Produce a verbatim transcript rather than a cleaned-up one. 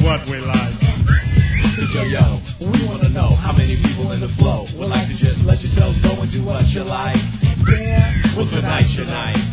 what we like. Yo, yo, we wanna know how many people in the flow would like to just let yourselves go and do what you like. Yeah, well tonight's your night.